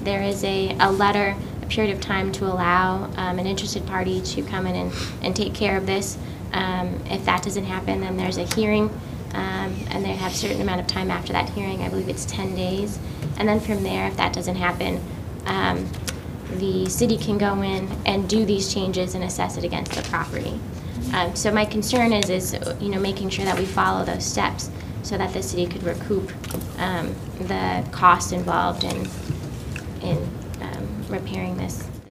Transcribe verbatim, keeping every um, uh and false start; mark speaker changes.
Speaker 1: there is a, a letter, a period of time to allow um, an interested party to come in and, and take care of this. Um, if that doesn't happen, then there's a hearing, um, and they have a certain amount of time after that hearing. I believe it's ten days. And then from there, if that doesn't happen, um, the city can go in and do these changes and assess it against the property. Um, so my concern is, is you know, making sure that we follow those steps so that the city could recoup um, the cost involved in in um, repairing this.